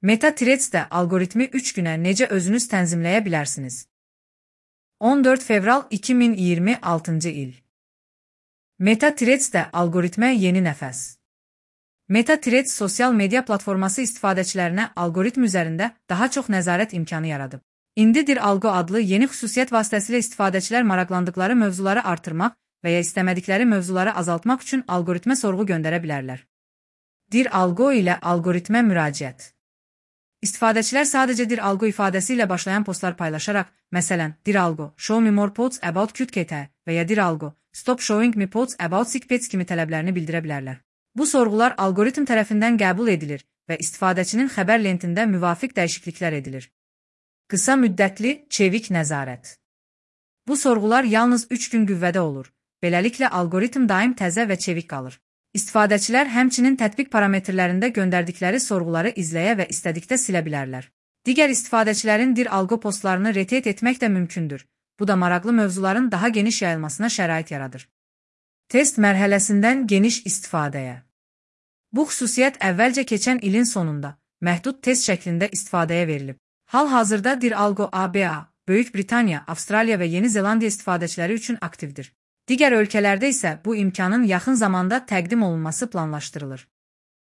MetaThreads'də algoritmi 3 günə necə özünüz tənzimləyə bilərsiniz? 14 fevral 2026 il. MetaThreads'də algoritmə yeni nəfəs. MetaThreads sosial media platforması istifadəçilərinə algoritm üzərində daha çox nəzarət imkanı yaradıb. İndi DIRALGO adlı yeni xüsusiyyət vasitəsilə istifadəçilər maraqlandıqları mövzuları artırmaq və ya istəmədikləri mövzuları azaltmaq üçün algoritmə sorğu göndərə bilərlər. DIRALGO ilə algoritmə müraciət. İstifadəçilər sadəcə DIRALGO ifadəsi ilə başlayan postlar paylaşaraq, məsələn, DIRALGO, show me more posts about CuteCat və ya DIRALGO, stop showing me posts about sick pets kimi tələblərini bildirə bilərlər. Bu sorğular algoritm tərəfindən qəbul edilir və istifadəçinin xəbər lentində müvafiq dəyişikliklər edilir. Qısa müddətli, çevik nəzarət. Bu sorğular yalnız 3 gün qüvvədə olur. Beləliklə, algoritm daim təzə və çevik qalır. İstifadəçilər həmçinin tətbiq parametrlərində göndərdikləri sorğuları izləyə və istədikdə silə bilərlər. Digər istifadəçilərin DIRALGO postlarını retweet etmək də mümkündür. Bu da maraqlı mövzuların daha geniş yayılmasına şərait yaradır. Test mərhələsindən geniş istifadəyə. Bu xüsusiyyət əvvəlcə keçən ilin sonunda məhdud test şəklində istifadəyə verilib. Hal-hazırda DIRALGO ABA, Böyük Britaniya, Avstraliya və Yeni Zelandiya istifadəçiləri üçün aktivdir. Digər ölkələrdə isə bu imkanın yaxın zamanda təqdim olunması planlaşdırılır.